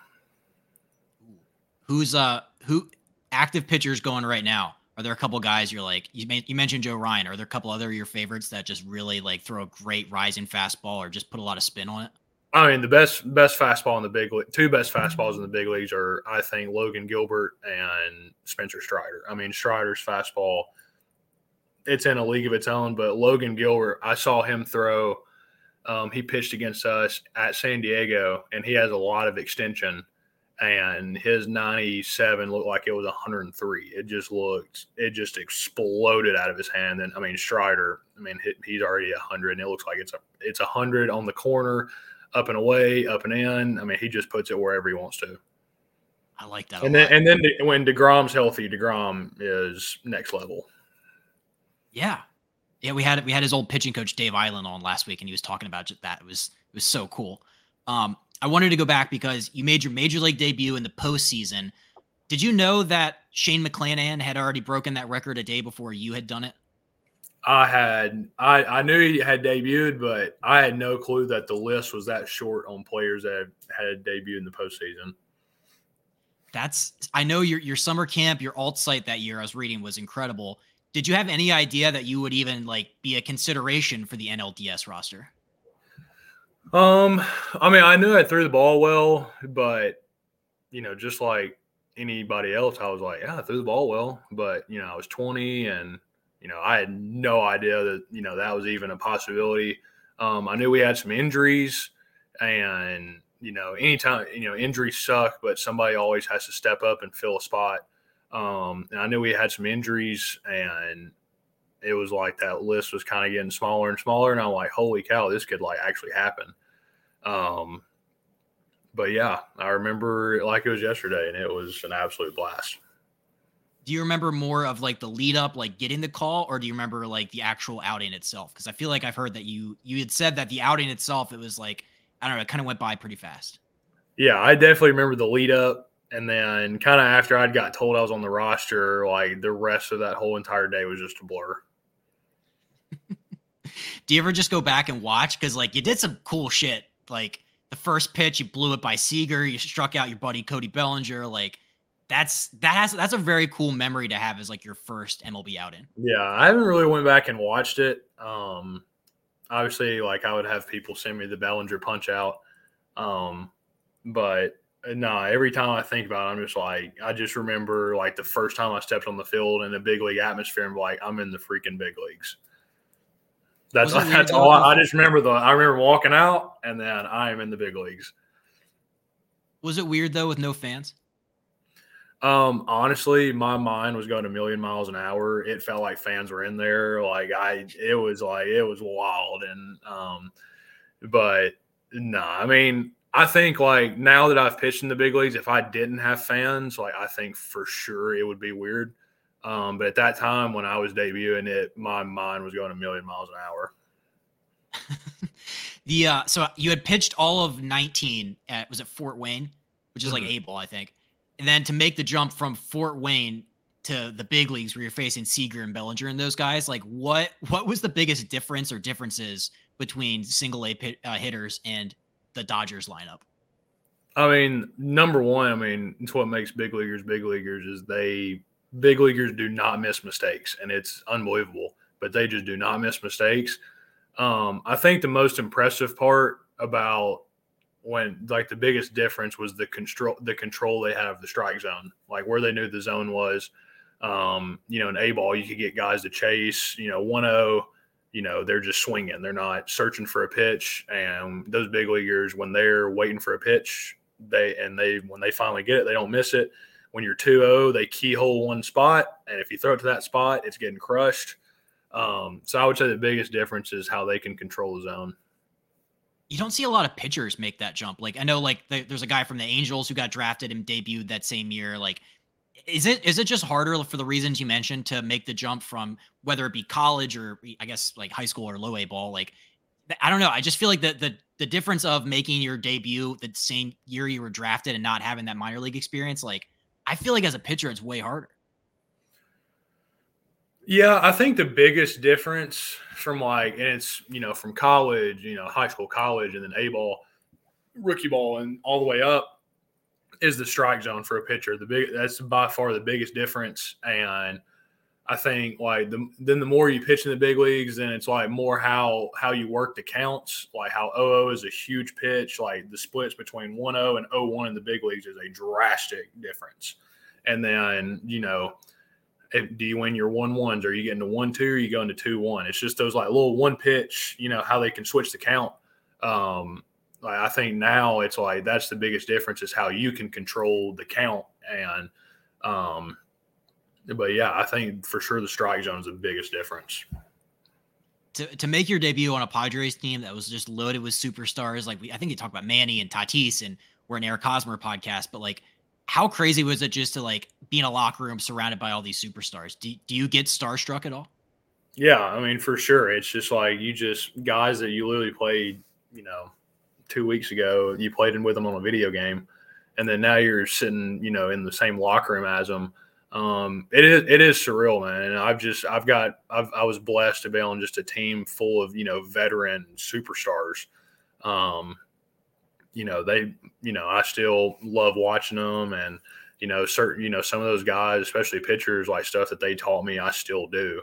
Speaker 4: who active pitchers going right now? Are there a couple guys you're like, you mentioned Joe Ryan. Are there a couple other of your favorites that just really like throw a great rising fastball or just put a lot of spin on it?
Speaker 5: I mean, the best fastball in the big league, two best fastballs in the big leagues are, I think, Logan Gilbert and Spencer Strider. I mean, Strider's fastball, it's in a league of its own, but Logan Gilbert, I saw him throw. He pitched against us at San Diego, and he has a lot of extension. And his 97 looked like it was 103. It just exploded out of his hand. And I mean, Strider, he's already 100, and it looks like it's 100 on the corner, up and away, up and in. I mean, he just puts it wherever he wants to.
Speaker 4: I like that.
Speaker 5: And then when DeGrom's healthy, DeGrom is next level.
Speaker 4: Yeah. We had his old pitching coach Dave Island on last week, and he was talking about just that. It was so cool. I wanted to go back because you made your major league debut in the postseason. Did you know that Shane McClanahan had already broken that record a day before you had done it?
Speaker 5: I knew he had debuted, but I had no clue that the list was that short on players that had debuted in the postseason.
Speaker 4: I know your summer camp, your alt site that year I was reading was incredible. Did you have any idea that you would even like be a consideration for the NLDS roster?
Speaker 5: I knew I threw the ball well, but, just like anybody else, I was like, yeah, I threw the ball well, but, I was 20 and, I had no idea that, that was even a possibility. I knew we had some injuries, and, anytime, injuries suck, but somebody always has to step up and fill a spot. And I knew we had some injuries, and it was like that list was kind of getting smaller and smaller, and I'm like, holy cow, this could like actually happen. But yeah, I remember it like it was yesterday, and it was an absolute blast.
Speaker 4: Do you remember more of like the lead up, like getting the call, or do you remember like the actual outing itself? Because I feel like I've heard that you had said that the outing itself, it was like, I don't know, it kind of went by pretty fast.
Speaker 5: Yeah, I definitely remember the lead up. And then kind of after I'd got told I was on the roster, like the rest of that whole entire day was just a blur.
Speaker 4: Do you ever just go back and watch? Because like you did some cool shit. Like the first pitch, you blew it by Seager. You struck out your buddy Cody Bellinger. Like that's a very cool memory to have as like your first MLB outing.
Speaker 5: Yeah, I haven't really went back and watched it. Obviously, like I would have people send me the Bellinger punch out. But no, every time I think about it, I'm just like, I just remember like the first time I stepped on the field in the big league atmosphere and like, I'm in the freaking big leagues. That's all. I just remember I remember walking out and then I am in the big leagues.
Speaker 4: Was it weird though with no fans?
Speaker 5: Honestly, my mind was going a million miles an hour. It felt like fans were in there. It was wild. And, but no, I mean, I think like now that I've pitched in the big leagues, if I didn't have fans, like I think for sure it would be weird. But at that time when I was debuting it, my mind was going a million miles an hour.
Speaker 4: So you had pitched all of 19 was it Fort Wayne, which is like A-ball, I think. And then to make the jump from Fort Wayne to the big leagues where you're facing Seager and Bellinger and those guys, like what was the biggest difference or differences between single A hitters and the Dodgers lineup?
Speaker 5: I mean, number one, it's what makes big leaguers is big leaguers do not miss mistakes, and it's unbelievable, but they just do not miss mistakes. I think the most impressive part about the biggest difference was the control they had of the strike zone, like where they knew the zone was. In A-ball, you could get guys to chase, 1-0, they're just swinging. They're not searching for a pitch. And those big leaguers, when they're waiting for a pitch, when they finally get it, they don't miss it. When you're 2-0, they keyhole one spot. And if you throw it to that spot, it's getting crushed. So I would say the biggest difference is how they can control the zone.
Speaker 4: You don't see a lot of pitchers make that jump. Like I know like there's a guy from the Angels who got drafted and debuted that same year. Like, is it just harder for the reasons you mentioned to make the jump from whether it be college or I guess like high school or low A ball? Like, I don't know. I just feel like the difference of making your debut the same year you were drafted and not having that minor league experience. Like, I feel like as a pitcher, it's way harder.
Speaker 5: Yeah, I think the biggest difference from from college, high school, college, and then A-ball, rookie ball, and all the way up is the strike zone for a pitcher. That's by far the biggest difference. And I think the more you pitch in the big leagues, then it's like more how you work the counts, like how 0-0 is a huge pitch. Like the splits between 1-0 and 0-1 in the big leagues is a drastic difference. And then, do you win your 1-1s? Are you getting to 1-2 or are you going to 2-1? It's just those like little one pitch, how they can switch the count. I think now it's like that's the biggest difference is how you can control the count. And but yeah, I think for sure the strike zone is the biggest difference.
Speaker 4: To make your debut on a Padres team that was just loaded with superstars, like I think you talked about Manny and Tatis, and we're an Eric Hosmer podcast, but like, how crazy was it just to like be in a locker room surrounded by all these superstars? Do you get starstruck at all?
Speaker 5: Yeah, for sure. It's just like guys that you literally played, 2 weeks ago, you played with them on a video game, and then now you're sitting, in the same locker room as them. It is surreal, man. And I was blessed to be on just a team full of, veteran superstars. I still love watching them, and, some of those guys, especially pitchers, like stuff that they taught me, I still do.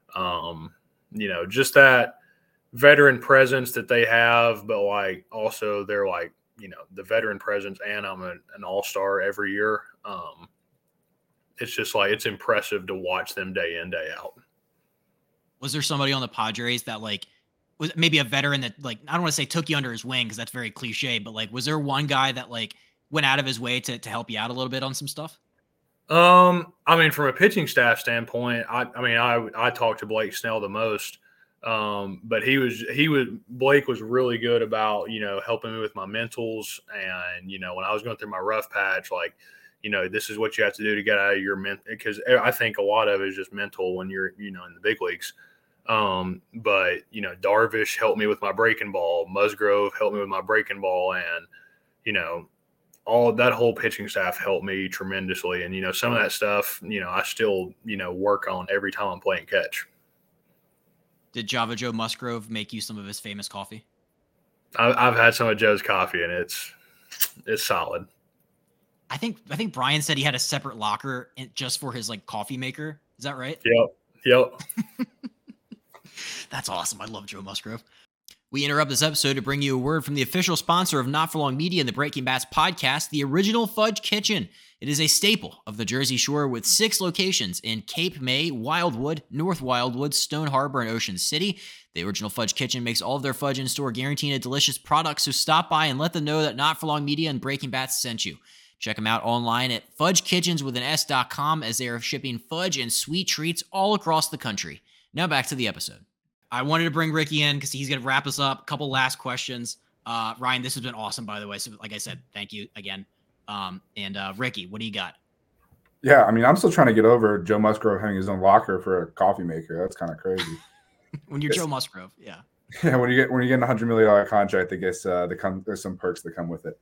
Speaker 5: Just that veteran presence that they have, but like also they're like, the veteran presence, and I'm an all-star every year. It's just like, it's impressive to watch them day in, day out.
Speaker 4: Was there somebody on the Padres that like was maybe a veteran that like, I don't want to say took you under his wing, 'cause that's very cliche, but like, was there one guy that like went out of his way to help you out a little bit on some stuff?
Speaker 5: From a pitching staff standpoint, I talked to Blake Snell the most. But Blake was really good about, helping me with my mentals. And, when I was going through my rough patch, like, this is what you have to do to get out of your because I think a lot of it is just mental when you're, in the big leagues. But, Darvish helped me with my breaking ball. Musgrove helped me with my breaking ball. And, all that whole pitching staff helped me tremendously. And, some of that stuff, I still, work on every time I'm playing catch.
Speaker 4: Did Java Joe Musgrove make you some of his famous coffee?
Speaker 5: I've had some of Joe's coffee, and it's solid.
Speaker 4: I think Brian said he had a separate locker just for his like coffee maker. Is that right?
Speaker 5: Yep.
Speaker 4: That's awesome. I love Joe Musgrove. We interrupt this episode to bring you a word from the official sponsor of Not For Long Media and the Breaking Bats podcast, the Original Fudge Kitchen. It is a staple of the Jersey Shore with 6 locations in Cape May, Wildwood, North Wildwood, Stone Harbor, and Ocean City. The Original Fudge Kitchen makes all of their fudge in store, guaranteeing a delicious product, so stop by and let them know that Not For Long Media and Breaking Bats sent you. Check them out online at fudgekitchens.com as they are shipping fudge and sweet treats all across the country. Now back to the episode. I wanted to bring Ricky in because he's going to wrap us up. A couple last questions. Ryan, this has been awesome, by the way. So like I said, thank you again. And Ricky, what do you got?
Speaker 7: Yeah, I mean, I'm still trying to get over Joe Musgrove having his own locker for a coffee maker. That's kind of crazy.
Speaker 4: When you're Joe Musgrove, yeah.
Speaker 7: Yeah, when you're getting a $100 million contract, I guess there's some perks that come with it.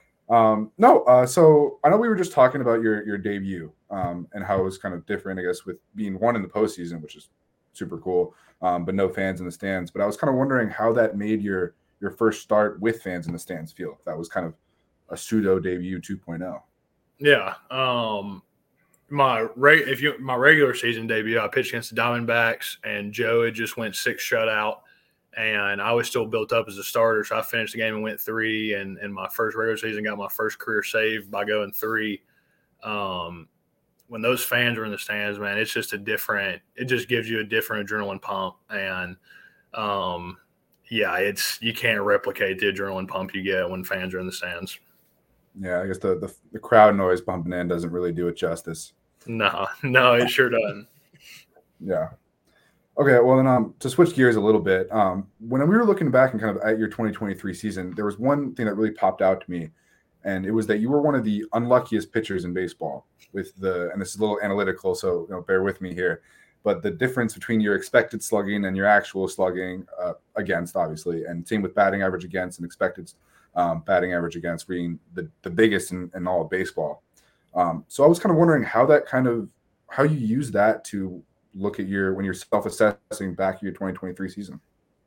Speaker 7: So I know we were just talking about your debut and how it was kind of different, I guess, with being one in the postseason, which is super cool, but no fans in the stands. But I was kind of wondering how that made your first start with fans in the stands feel. If that was kind of a pseudo debut 2.0.
Speaker 5: Yeah. My regular season debut, I pitched against the Diamondbacks, and Joe had just went 6 shutout, and I was still built up as a starter. So I finished the game and went 3, and in my first regular season got my first career save by going 3. When those fans are in the stands, man, it's just it just gives you a different adrenaline pump. And you can't replicate the adrenaline pump you get when fans are in the stands.
Speaker 7: Yeah, I guess the crowd noise bumping in doesn't really do it justice.
Speaker 5: No, it sure doesn't.
Speaker 7: Yeah. Okay, well then to switch gears a little bit, when we were looking back and kind of at your 2023 season, there was one thing that really popped out to me, and it was that you were one of the unluckiest pitchers in baseball and this is a little analytical, so bear with me here, but the difference between your expected slugging and your actual slugging against, obviously, and same with batting average against and expected batting average against being the biggest in all of baseball. So I was kind of wondering how you use that to look at when you're self-assessing back your 2023 season.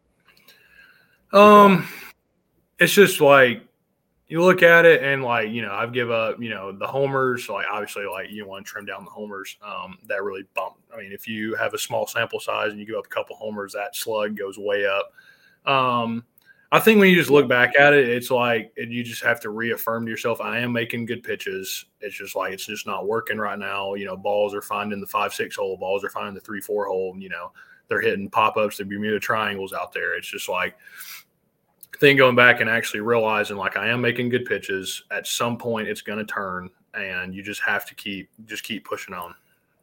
Speaker 5: It's just like you look at it and I've give up, the homers, like obviously you want to trim down the homers, that really bump. I mean, if you have a small sample size and you give up a couple homers, that slug goes way up. I think when you just look back at it, it's like you just have to reaffirm to yourself, I am making good pitches. It's just like it's just not working right now. Balls are finding the 5-6 hole, balls are finding the 3-4 hole. They're hitting pop-ups, the Bermuda triangles out there. It's just like then going back and actually realizing I am making good pitches. At some point, it's going to turn, and you just have to keep pushing on.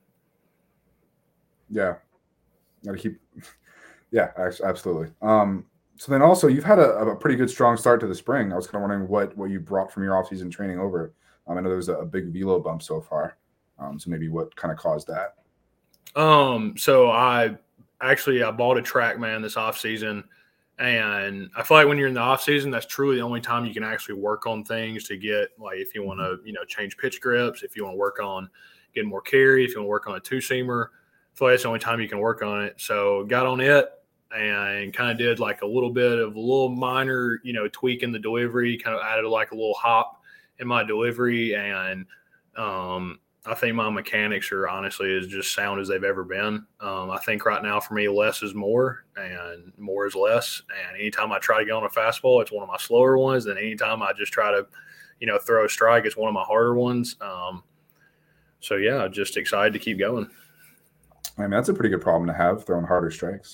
Speaker 7: Yeah, got to keep. Yeah, absolutely. So then also you've had a pretty good strong start to the spring. I was kind of wondering what you brought from your offseason training over. I know there was a big velo bump so far. So maybe what kind of caused that?
Speaker 5: So I bought a TrackMan this offseason, and I feel like when you're in the offseason, that's truly the only time you can actually work on things to get, if you want to, change pitch grips, if you want to work on getting more carry, if you want to work on a 2-seamer, I feel like that's the only time you can work on it. So got on it and kind of did a little minor, tweak in the delivery, kind of added a little hop in my delivery. And I think my mechanics are honestly as just sound as they've ever been. I think right now for me, less is more and more is less. And anytime I try to get on a fastball, it's one of my slower ones. And anytime I just try to, throw a strike, it's one of my harder ones. So yeah, just excited to keep going.
Speaker 7: I mean, that's a pretty good problem to have, throwing harder strikes.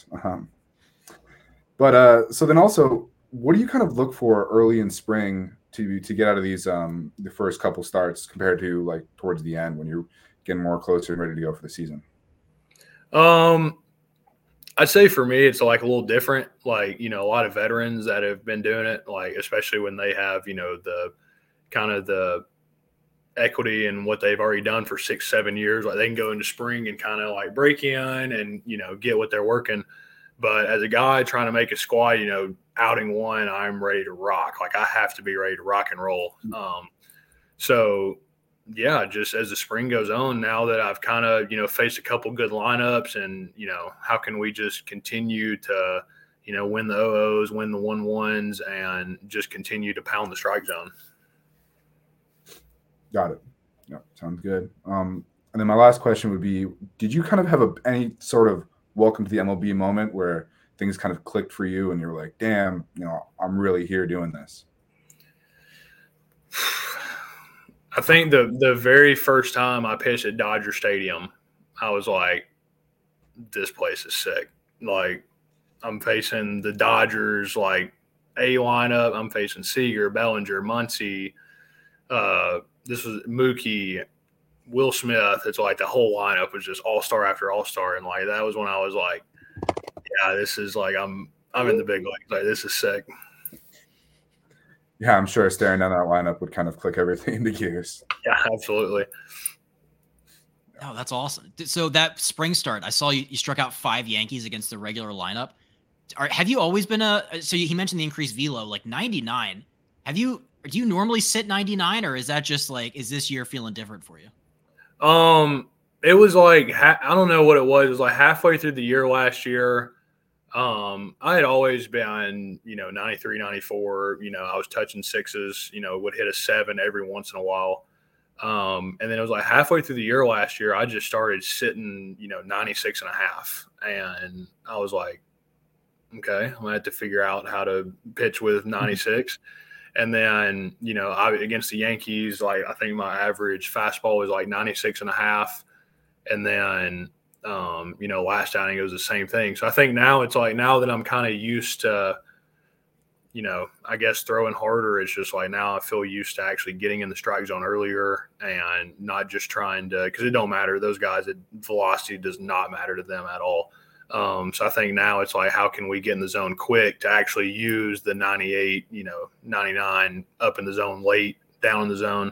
Speaker 7: But so then also, what do you kind of look for early in spring to get out of these the first couple starts compared to towards the end when you're getting more closer and ready to go for the season?
Speaker 5: I'd say for me it's a little different. A lot of veterans that have been doing it, especially when they have the kind of the equity and what they've already done for 6-7 years, they can go into spring and kind of break in and get what they're working. But as a guy trying to make a squad, outing one, I'm ready to rock. I have to be ready to rock and roll. So yeah, just as the spring goes on, now that I've kind of, faced a couple good lineups and, how can we just continue to, win the 0-0s, win the 1-1s, and just continue to pound the strike zone.
Speaker 7: Got it. Yeah, sounds good. And then my last question would be, did you kind of have any sort of welcome to the MLB moment where things kind of clicked for you and you're like, damn, I'm really here doing this?
Speaker 5: I think the very first time I pitched at Dodger Stadium, I was like, this place is sick. Like, I'm facing the Dodgers, like, A lineup. I'm facing Seager, Bellinger, Muncy. This was Mookie, Will Smith. It's like the whole lineup was just all-star after all-star. And, like, that was when I was like, yeah, this is like I'm in the big leagues. Like, this is sick.
Speaker 7: Yeah, I'm sure staring down that lineup would kind of click everything into gears.
Speaker 5: Yeah, absolutely.
Speaker 4: Oh, that's awesome. So that spring start, I saw you struck out 5 Yankees against the regular lineup. Have you always been so he mentioned the increased velo, like 99. Do you normally sit 99, or is that just like, is this year feeling different for you?
Speaker 5: It was like, I don't know what it was. It was like halfway through the year last year. I had always been, 93, 94, I was touching 6s, would hit a 7 every once in a while. And then it was like halfway through the year last year, I just started sitting, 96 and a half. And I was like, okay, I'm gonna have to figure out how to pitch with 96. And then, against the Yankees, like, I think my average fastball was like 96 and a half. And then, last outing, it was the same thing. So I think now it's like, now that I'm kind of used to, I guess throwing harder, it's just like now I feel used to actually getting in the strike zone earlier and not just trying to, because it don't matter. Those guys, velocity does not matter to them at all. So I think now it's like, how can we get in the zone quick to actually use the 98, 99 up in the zone late, down in the zone.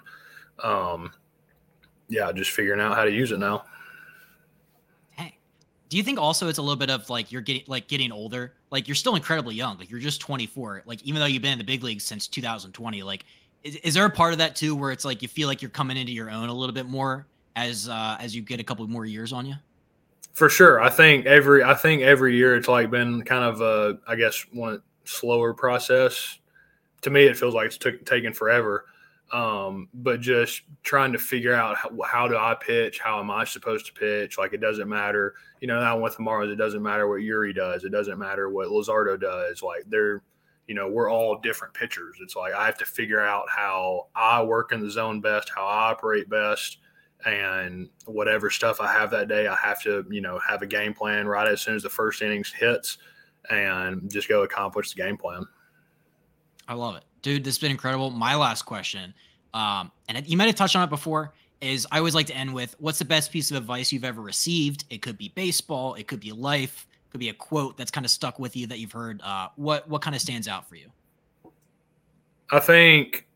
Speaker 5: Just figuring out how to use it now.
Speaker 4: Do you think also it's a little bit of like you're getting older? Like, you're still incredibly young. Like, you're just 24. Like, even though you've been in the big leagues since 2020, like, is there a part of that too where it's like you feel like you're coming into your own a little bit more as you get a couple more years on you?
Speaker 5: For sure. I think every year it's like been kind of one slower process. To me, it feels like it's taken forever. But just trying to figure out how do I pitch? How am I supposed to pitch? Like, it doesn't matter, now with the Marlins, it doesn't matter what Yuri does. It doesn't matter what Luzardo does. Like, we're all different pitchers. It's like, I have to figure out how I work in the zone best, how I operate best, and whatever stuff I have that day, I have to, have a game plan right as soon as the first innings hits and just go accomplish the game plan.
Speaker 4: I love it. Dude, this has been incredible. My last question, and you might have touched on it before, is I always like to end with, what's the best piece of advice you've ever received? It could be baseball. It could be life. It could be a quote that's kind of stuck with you that you've heard. What kind of stands out for you?
Speaker 5: I think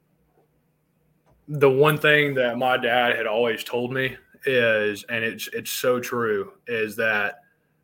Speaker 5: the one thing that my dad had always told me is, and it's so true, is that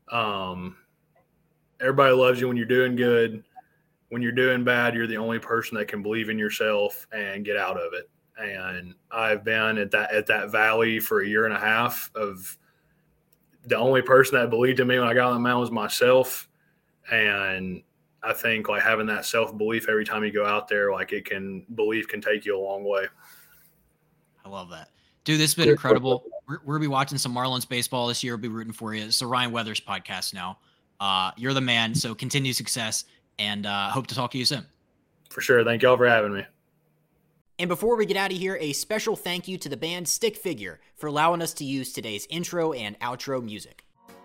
Speaker 5: everybody loves you when you're doing good. When you're doing bad, you're the only person that can believe in yourself and get out of it. And I've been at that valley for a year and a half of the only person that believed in me when I got on the mound was myself. And I think like having that self-belief every time you go out there, like belief can take you a long way.
Speaker 4: I love that. Dude, this has been incredible. We're going to be watching some Marlins baseball this year. We'll be rooting for you. It's the Ryan Weathers podcast now. You're the man. So continued success, and hope to talk to you soon.
Speaker 5: For sure. Thank y'all for having me.
Speaker 8: And before we get out of here, a special thank you to the band Stick Figure for allowing us to use today's intro and outro music.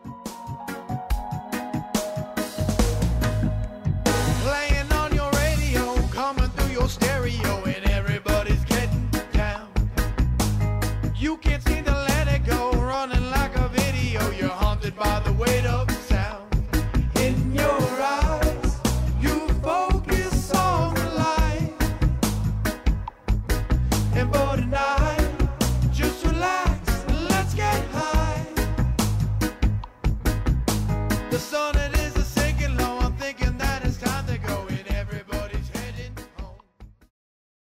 Speaker 9: Playing on your radio, coming through your stereo, and everybody's getting down. You can't